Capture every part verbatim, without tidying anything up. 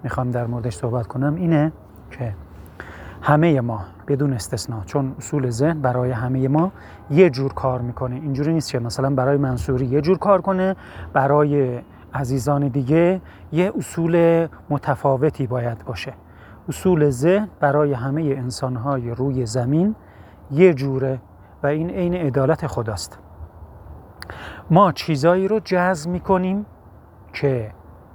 میخوام در موردش صحبت کنم اینه که همه ما بدون استثنا، چون اصول ذهن برای همه ما یه جور کار میکنه. اینجوری نیست که مثلا برای منصوری یه جور کار کنه، برای عزیزان دیگه یه اصول متفاوتی باید باشه. اصول ذهن برای همه انسانهای روی زمین یه جوره و این عین عدالت خداست. ما چیزایی رو جذب میکنیم که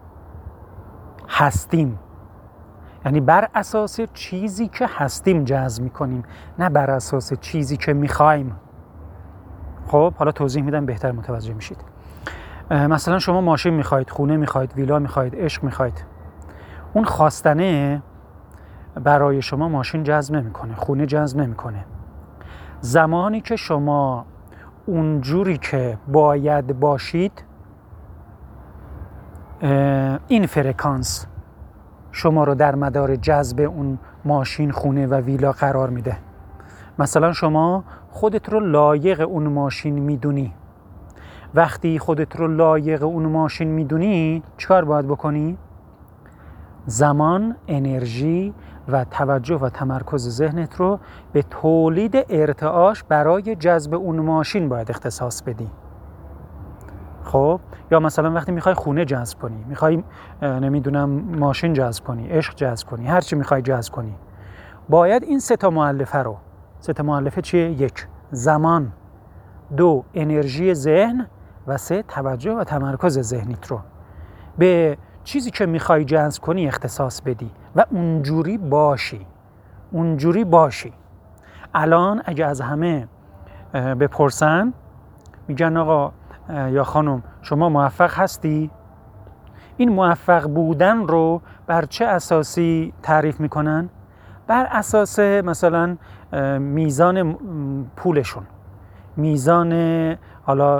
هستیم، یعنی بر اساس چیزی که هستیم جذب میکنیم، نه بر اساس چیزی که میخوایم. خب حالا توضیح میدم بهتر متوجه میشید. مثلا شما ماشین میخواید، خونه میخواید، ویلا میخواید، عشق میخواید. اون خواستنه برای شما ماشین جذب نمیکنه، خونه جذب نمیکنه. زمانی که شما اونجوری که باید باشید، این فرکانس شما رو در مدار جذب اون ماشین، خونه و ویلا قرار میده. مثلا شما خودت رو لایق اون ماشین میدونی. وقتی خودت رو لایق اون ماشین میدونی چیکار باید بکنی؟ زمان، انرژی و توجه و تمرکز ذهنت رو به تولید ارتعاش برای جذب اون ماشین باید اختصاص بدی. خب یا مثلا وقتی میخوای خونه جذب کنی، میخوای نمیدونم ماشین جذب کنی، عشق جذب کنی، هر چی میخوای جذب کنی، باید این سه تا مؤلفه رو، سه تا مؤلفه چیه؟ یک، زمان، دو، انرژی ذهن و سه، توجه و تمرکز ذهنیت رو به چیزی که میخوای جذب کنی اختصاص بدی و اونجوری باشی. اونجوری باشی. الان اگه از همه بپرسن، میگن آقا یا خانم شما موفق هستی؟ این موفق بودن رو بر چه اساسی تعریف میکنن؟ بر اساس مثلا میزان پولشون، میزان حالا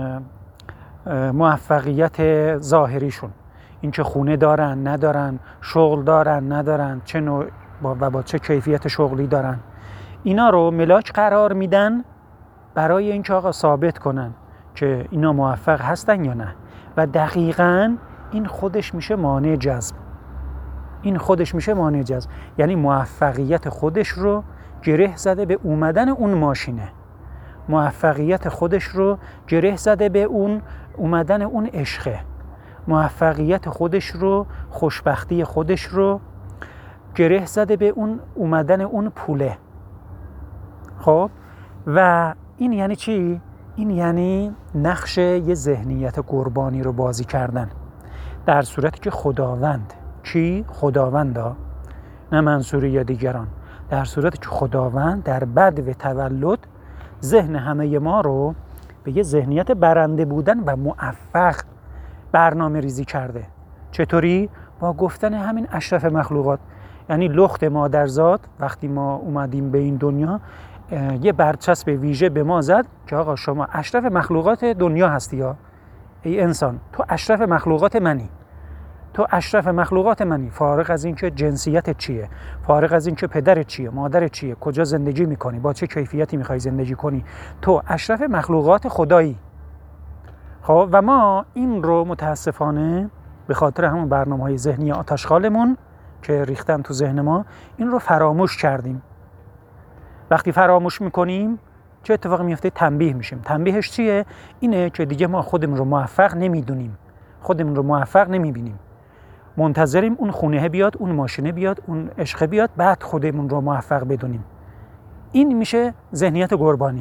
موفقیت ظاهریشون، اینکه خونه دارن ندارن، شغل دارن ندارن، چه نوع و با چه کیفیت شغلی دارن. اینا رو ملاک قرار میدن برای اینکه آقا ثابت کنن که اینا موفق هستن یا نه. و دقیقاً این خودش میشه مانع جذب. این خودش میشه مانع جذب. یعنی موفقیت خودش رو گره زده به اومدن اون ماشینه. موفقیت خودش رو گره زده به اون اومدن اون عشقه. موفقیت خودش رو، خوشبختی خودش رو گره زده به اون اومدن اون پوله. خب و این یعنی چی؟ این یعنی نقش یه ذهنیت قربانی رو بازی کردن، در صورتی که خداوند، کی؟ خداوندا، نه منصوری یا دیگران، در صورتی که خداوند در بدو تولد ذهن همه ما رو به یه ذهنیت برنده بودن و موفق برنامه ریزی کرده. چطوری؟ با گفتن همین اشرف مخلوقات. یعنی لخت مادرزاد وقتی ما اومدیم به این دنیا یه برچسب ویژه به ما زد که آقا شما اشرف مخلوقات دنیا هستی. یا ای انسان، تو اشرف مخلوقات منی، تو اشرف مخلوقات منی، فارغ از این که جنسیت چیه، فارغ از این که پدرت چیه، مادرت چیه، کجا زندگی میکنی، با چه کیفیتی میخوای زندگی کنی، تو اشرف مخلوقات خدایی. خب و ما این رو متاسفانه به خاطر همون برنامه‌های ذهنی آتشخالمون که ریختن تو ذهن ما، این رو فراموش کردیم. وقتی فراموش میکنیم چه اتفاقی میفته؟ تنبیه میشیم. تنبیهش چیه؟ اینه که دیگه ما خودمون رو موفق نمیدونیم، خودمون رو موفق نمیبینیم، منتظریم اون خونه بیاد، اون ماشینه بیاد، اون عشق بیاد، بعد خودمون رو موفق بدونیم. این میشه ذهنیت قربانی.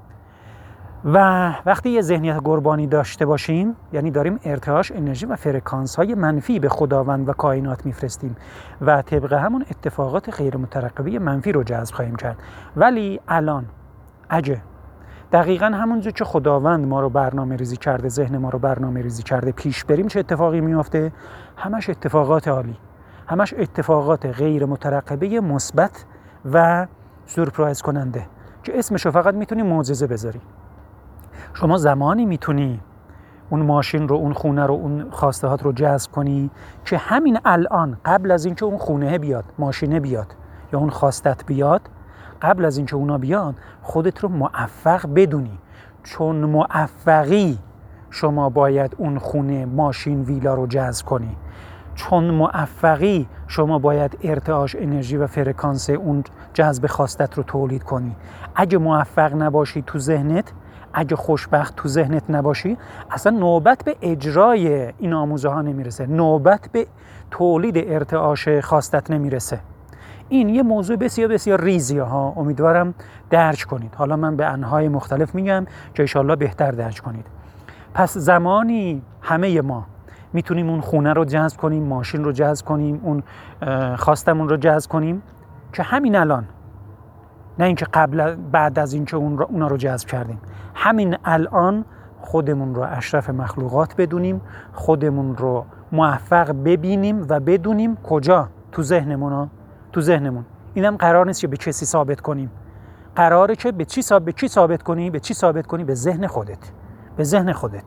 و وقتی یه ذهنیت قربانی داشته باشیم، یعنی داریم ارتعاش، انرژی و فرکانس های منفی به خداوند و کائنات میفرستیم و طبق همون اتفاقات غیر مترقبه منفی رو جذب خواهیم کرد. ولی الان اگه دقیقاً همونجور که خداوند ما رو برنامه ریزی کرده، ذهن ما رو برنامه ریزی کرده پیش بریم، چه اتفاقی میفته؟ همش اتفاقات عالی، همش اتفاقات غیر مترقبه مثبت و سورپرایز کننده که اسمشو فقط میتونی معجزه بذاری. شما زمانی میتونی اون ماشین رو، اون خونه رو، اون خواستهات رو جذب کنی که همین الان، قبل از اینکه اون خونه بیاد، ماشینه بیاد یا اون خواستت بیاد، قبل از اینکه اونا بیاد خودت رو موفق بدونی. چون موفقی شما باید اون خونه، ماشین، ویلا رو جذب کنی. چون موفقی شما باید ارتعاش انرژی و فرکانس اون جذب خواستت رو تولید کنی. اگه موفق نباشی تو ذهنت، اگه خوشبخت تو ذهنت نباشی، اصلا نوبت به اجرای این آموزه ها نمیرسه، نوبت به تولید ارتعاش خواستت نمیرسه. این یه موضوع بسیار بسیار ریزیه ها، امیدوارم درک کنید. حالا من به انواع مختلف میگم که انشالله بهتر درک کنید. پس زمانی همه ما میتونیم اون خونه رو جذب کنیم، ماشین رو جذب کنیم، اون خواستمون رو جذب کنیم که همین الان، نه اینکه قبل بعد از اینکه اون اونا رو جذب کردیم، همین الان خودمون رو اشرف مخلوقات بدونیم، خودمون رو موفق ببینیم و بدونیم. کجا؟ تو ذهنمون ها. تو ذهنمون. اینم قرار نیست که به کسی ثابت کنیم، قراره که به چی ثابت به چی ثابت کنی؟ به چی ثابت کنی؟ به ذهن خودت. به ذهن خودت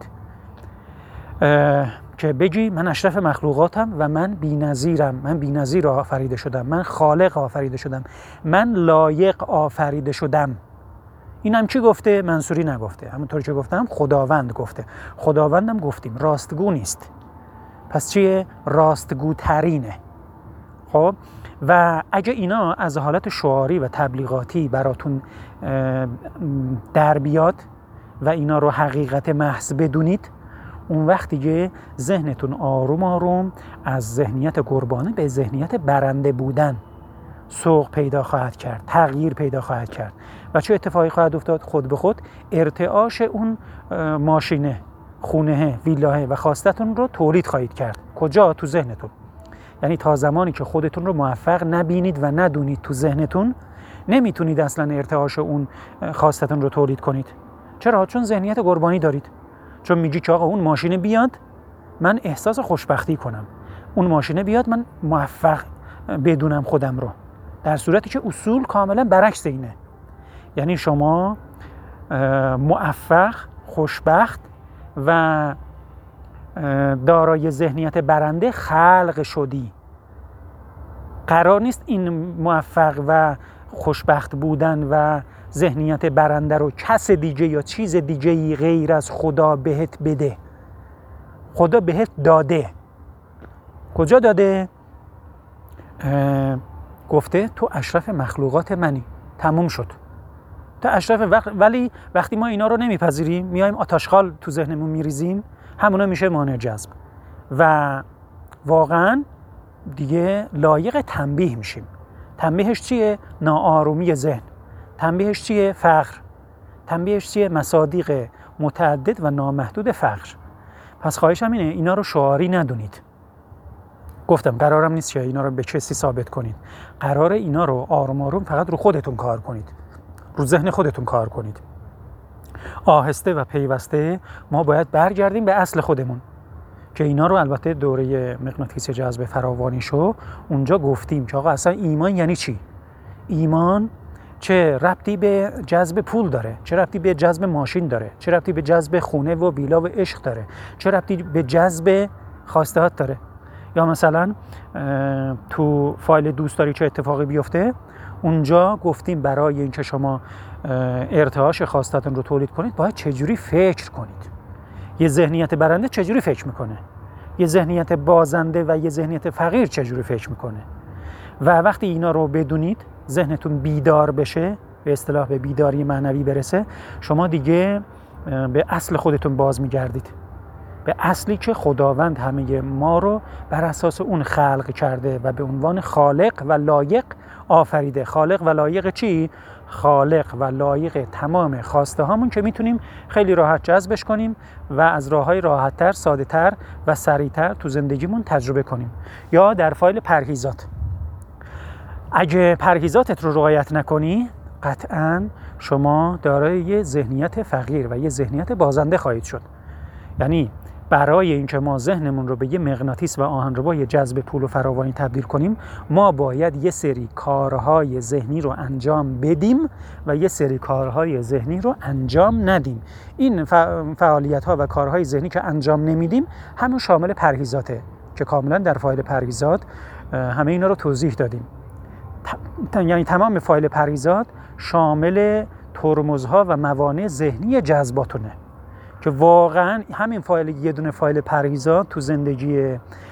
که بگی من اشرف مخلوقاتم و من بی‌نظیرم، من بی‌نظیر آفریده شدم، من خالق آفریده شدم، من لایق آفریده شدم. اینم کی گفته؟ منصوری نگفته، همونطوری که گفتم خداوند گفته. خداوندم گفتیم راستگو نیست، پس چیه؟ راستگوترینه. خب و اگه اینا از حالت شعاری و تبلیغاتی براتون در بیاد و اینا رو حقیقت محض بدونید، اون وقت دیگه ذهنتون آروم آروم از ذهنیت قربانی به ذهنیت برنده بودن سوق پیدا خواهد کرد، تغییر پیدا خواهد کرد. و چه اتفاقی خواهد افتاد؟ خود به خود ارتعاش اون ماشینه، خونه، ویلاه و خواستتون رو تولید خواهید کرد. کجا؟ تو ذهنتون. یعنی تا زمانی که خودتون رو موفق نبینید و ندونید تو ذهنتون، نمیتونید اصلا ارتعاش اون خواستتون رو تولید کنید. چرا؟ چون ذهنیت قربانی دارید. چون میگی که آقا اون ماشینه بیاد من احساس خوشبختی کنم، اون ماشینه بیاد من موفق بدونم خودم رو، در صورتی که اصول کاملا برعکس اینه. یعنی شما موفق، خوشبخت و دارای ذهنیت برنده خلق شدی. قرار نیست این موفق و خوشبخت بودن و ذهنیت برنده رو کس دیگه یا چیز دیگه غیر از خدا بهت بده. خدا بهت داده. کجا داده؟ گفته تو اشرف مخلوقات منی. تموم شد. تو اشرف وقت. ولی وقتی ما اینا رو نمیپذیریم، میایم آتشخال تو ذهنمون میریزیم، همونا میشه مانع جذب و واقعا دیگه لایق تنبیه میشیم. تنبیهش چیه؟ ناآرومی ذهن. تنبیهش چیه؟ فقر. تنبیهش چیه؟ مصادیق متعدد و نامحدود فقر. پس خواهشم اینه اینا رو شعاری ندونید. گفتم قرارم نیست که اینا رو به کسی ثابت کنید. قراره اینا رو آروم آروم فقط رو خودتون کار کنید. رو ذهن خودتون کار کنید. آهسته و پیوسته ما باید برگردیم به اصل خودمون که اینا رو البته دوره مغناطیس جذب فراوانی شو اونجا گفتیم که آقا اصلا ایمان یعنی چی؟ ایمان چه ربطی به جذب پول داره؟ چه ربطی به جذب ماشین داره؟ چه ربطی به جذب خونه و ویلا و عشق داره؟ چه ربطی به جذب خواستهات داره؟ یا مثلا تو فایل دوست داری چه اتفاقی بیفته، اونجا گفتیم برای اینکه شما ارتعاش خواستتون رو تولید کنید باید چجوری فکر کنید. یه ذهنیت برنده چجوری فکر میکنه؟ یه ذهنیت بازنده و یه ذهنیت فقیر چجوری فکر میکنه؟ و وقتی اینا رو بدونید، ذهنتون بیدار بشه، به اصطلاح به بیداری معنوی برسه، شما دیگه به اصل خودتون باز میگردید، به اصلی که خداوند همه ما رو بر اساس اون خلق کرده و به عنوان خالق و لایق آفریده. خالق و لایق چی؟ خالق و لایق تمام خواسته هامون که میتونیم خیلی راحت جذبش کنیم و از راههای راحت‌تر، ساده‌تر و سریع‌تر تو زندگیمون تجربه کنیم. یا در فایل پرهیزات، اگه پرهیزاتت رو رعایت نکنی، قطعاً شما دارای یه ذهنیت فقیر و یه ذهنیت بازنده خواهید شد. یعنی برای اینکه ما ذهنمون رو به یه مغناطیس و آهنربای جذب پول و فراوانی تبدیل کنیم، ما باید یه سری کارهای ذهنی رو انجام بدیم و یه سری کارهای ذهنی رو انجام ندیم. این فعالیت‌ها و کارهای ذهنی که انجام نمیدیم همون شامل پرهیزاته که کاملا در فایل پرهیزات همه اینا رو توضیح دادیم. یعنی تمام فایل پرهیزات شامل ترمزها و موانع ذهنی جذباتونه که واقعا همین فایل، یه دونه فایل پرهیزات تو زندگی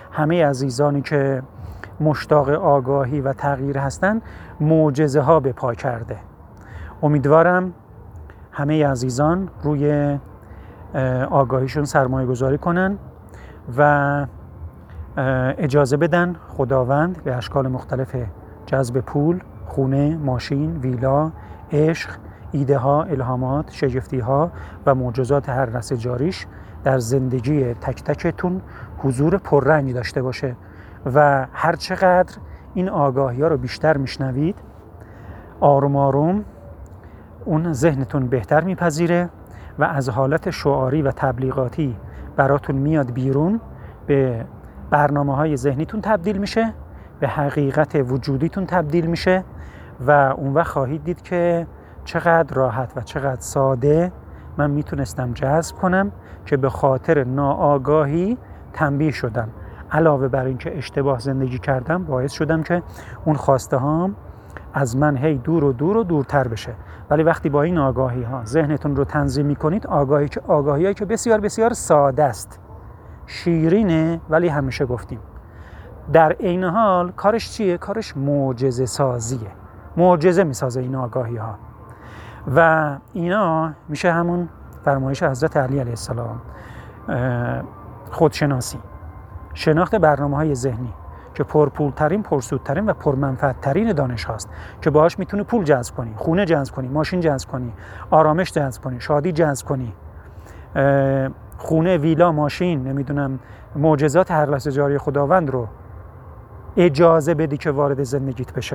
همه عزیزانی که مشتاق آگاهی و تغییر هستن معجزه ها به پا کرده. امیدوارم همه عزیزان روی آگاهیشون سرمایه گذاری کنن و اجازه بدن خداوند به اشکال مختلف جذب پول، خونه، ماشین، ویلا، عشق، ایده ها، الهامات، شگفتی ها و معجزات هر رس جاریش در زندگی تک تکتون حضور پررنگی داشته باشه و هر چقدر این آگاهی ها رو بیشتر میشنوید آروم آروم اون ذهنتون بهتر میپذیره و از حالت شعاری و تبلیغاتی براتون میاد بیرون، به برنامه های ذهنیتون تبدیل میشه، به حقیقت وجودیتون تبدیل میشه و اون وقت خواهید دید که چقدر راحت و چقدر ساده من میتونستم جذب کنم که به خاطر ناآگاهی تنبیه شدم. علاوه بر این که اشتباه زندگی کردم باعث شدم که اون خواسته هام از من هی دور و دور و دورتر بشه. ولی وقتی با این آگاهی ها ذهنتون رو تنظیم میکنید، آگاهی که آگاهیایی که بسیار بسیار ساده است، شیرینه ولی همیشه گفتیم در عین حال کارش چیه؟ کارش معجزه سازیه. معجزه میسازه این آگاهی ها و اینا میشه همون فرمایش حضرت علی علیه السلام، خودشناسی، شناخت برنامه‌های ذهنی که پرپولترین، پرسودترین و پرمنفعترین دانش هاست که باهاش میتونی پول جذب کنی، خونه جذب کنی، ماشین جذب کنی، آرامش جذب کنی، شادی جذب کنی، خونه، ویلا، ماشین، نمیدونم معجزات هر لحظه جاری خداوند رو اجازه بدی که وارد زندگیت بشه.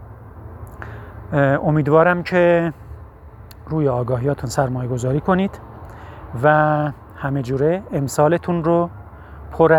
امیدوارم که روی آگاهیاتون سرمایه گذاری کنید و همه جوره امسالتون رو پر